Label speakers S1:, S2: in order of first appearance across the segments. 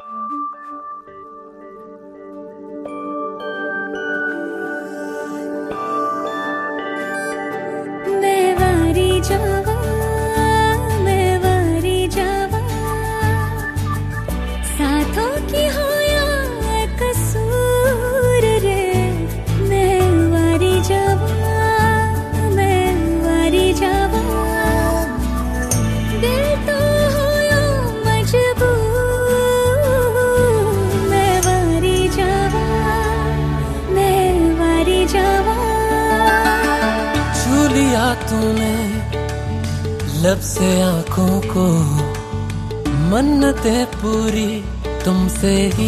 S1: तूने लब से आंखों को, मन्नतें पूरी तुमसे ही।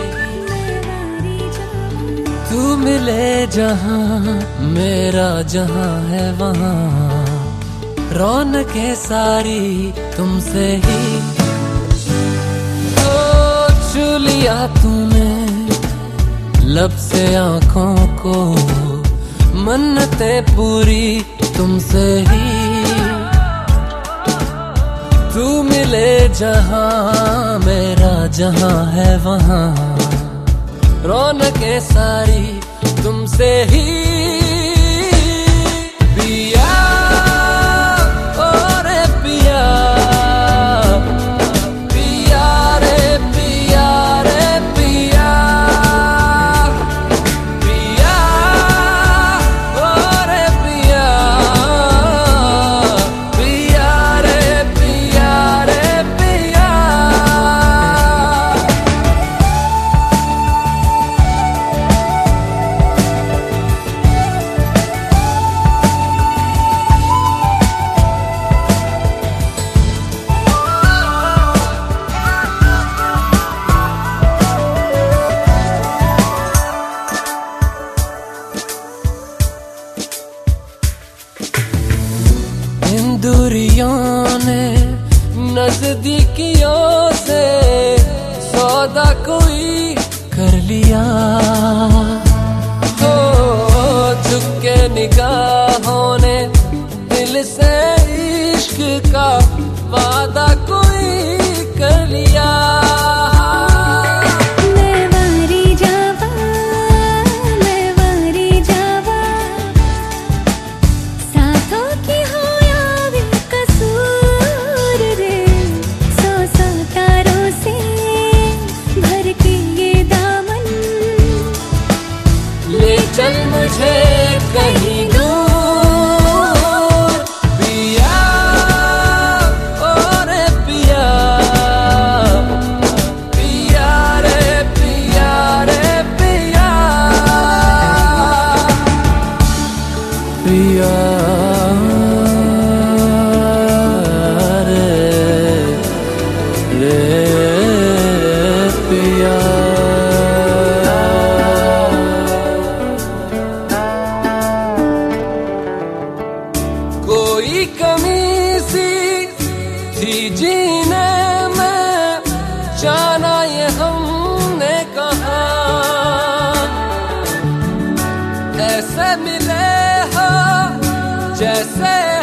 S1: तू मिले जहां मेरा जहां है वहां, रौनकें सारी तुमसे ही। ओ छू लिया तूने लब से आंखों को, मन्नतें पूरी तुमसे ही। तू मिले जहां मेरा जहां है वहां, रौनकें सारी तुमसे ही। पिया ओ रे पिया, पिया रे पिया रे पिया, पिया ओ रे पिया, पिया रे पिया रे पिया। इन दूरियों ने नजदीकियों से सौदा कोई कर लिया। हो झुक के निगाहों ने दिल से इश्क का वादा कोई कर लिया। चल मुझे कहीं दूर, पिया ओ रे पिया, पिया रे पिया रे पिया, पिया रे रे पिया। कोई कमी सी थी जीने में, जाना ये हमने कहा। ऐसे मिले हो जैसे